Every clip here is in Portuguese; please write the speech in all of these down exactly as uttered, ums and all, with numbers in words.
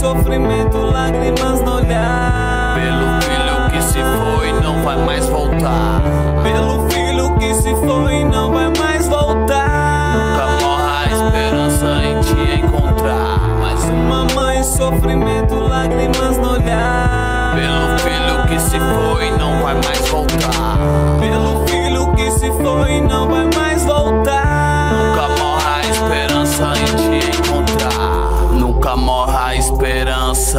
sofrimento, lágrimas no olhar. Pelo filho que se foi e não vai mais voltar. Pelo filho que se foi e não vai mais voltar. Nunca morra a esperança em te encontrar. Mais uma mãe, sofrimento, lágrimas no olhar. Pelo filho que se foi e não vai mais voltar. Pelo filho que se foi e não vai mais voltar. Nunca morra a esperança em te encontrar. Nunca morra a esperança.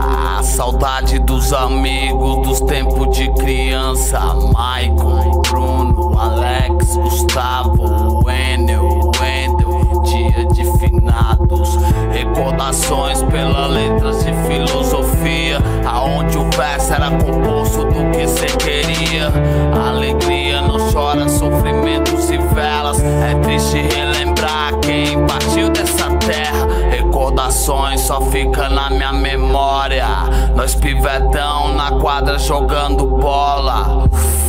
A saudade dos amigos dos tempos de criança. Maicon, Bruno, Alex, Gustavo, Wendel, Wendel. Dia de finados. Recordações pelas letras de filosofia, aonde o verso era composto do que cê queria. Alegria não chora, sofrimentos e velas. É triste relembrar quem partiu dessa terra. Recordações só fica na minha memória. Nós pivetão na quadra jogando bola.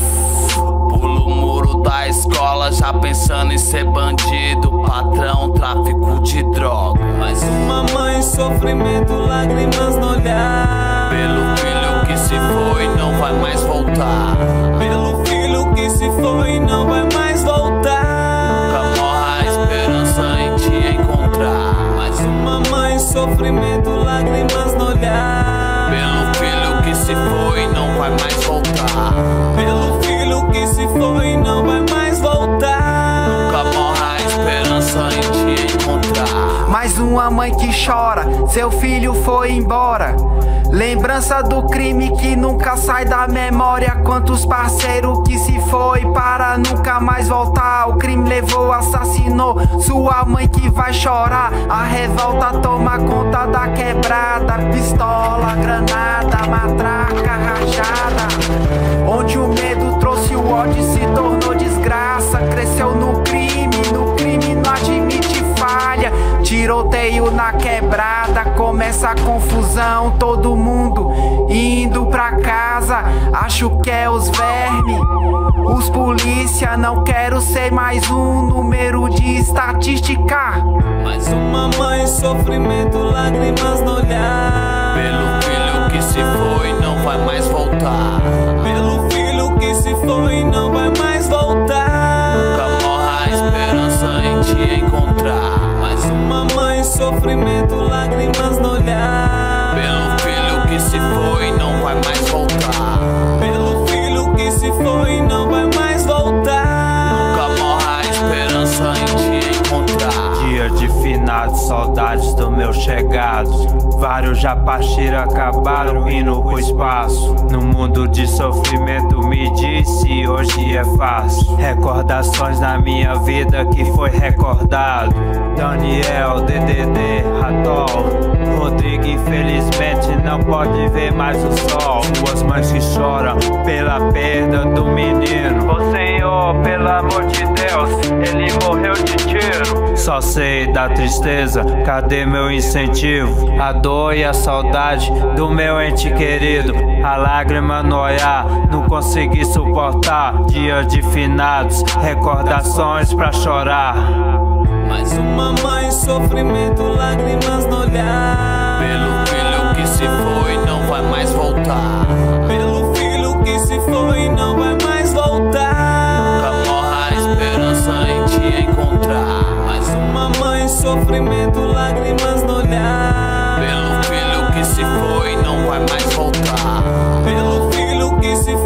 Pulo o muro da escola já pensando em ser bandido. Patrão, tráfico de droga. Mais uma mãe, sofrimento, lágrimas no olhar. Pelo filho que se foi e não vai mais voltar. Pelo filho que se foi e não vai mais voltar. Nunca morra a esperança em te encontrar. Mais uma mãe, sofrimento, lágrimas no olhar. Pelo filho que se foi e não vai mais voltar. Pelo filho que se foi e não vai mais voltar. Nunca morra a esperança em te encontrar. Mais uma mãe que chora, seu filho foi embora. Lembrança do crime que nunca sai da memória. Quantos parceiros que se foi para nunca mais voltar. O crime levou, assassinou sua mãe que vai chorar. A revolta toma conta da quebrada. Pistola, granada, matraca, rajada. Onde o medo trouxe o ódio e se tornou desgraça. Cresceu no crime, no crime não admite falha. Tiroteio na quebrada, começa a confusão. Todo mundo indo pra casa, acho que é os vermes. Os polícia, não quero ser mais um número de estatística. Mais uma mãe, sofrimento, lágrimas no olhar. Pelo filho que se foi e não vai mais voltar. Pelo filho que se foi e não vai mais voltar. Nunca morra a esperança em te encontrar. Mais uma mãe, sofrimento, lágrimas no olhar. Pelo filho que se foi e não vai mais voltar. Pelo filho que se foi e não vai mais voltar. Nunca morra a esperança em te encontrar. Dia de finados, saudades do meu chegado. Vários já partiram, acabaram indo pro espaço. No mundo de sofrimento me disse, hoje é fácil. Recordações na minha vida que foi recordado. Daniel, D D D, Ratol. Rodrigo infelizmente não pode ver mais o sol. Suas mães que choram pela perda do menino. Ô Senhor, pelo amor de Deus, ele morreu de tiro. Só sei da tristeza, cadê meu incentivo? A dor e a saudade do meu ente querido. A lágrima no olhar, não consegui suportar. Dia de finados, recordações pra chorar. Mais uma mãe, sofrimento, lágrimas no olhar. Pelo filho que se foi e não vai mais voltar. Pelo filho que se foi e não vai mais voltar. Nunca morra a esperança em te encontrar. Mais uma mãe, sofrimento, lágrimas no olhar. Pelo filho que se foi e não vai mais voltar. Pelo filho que se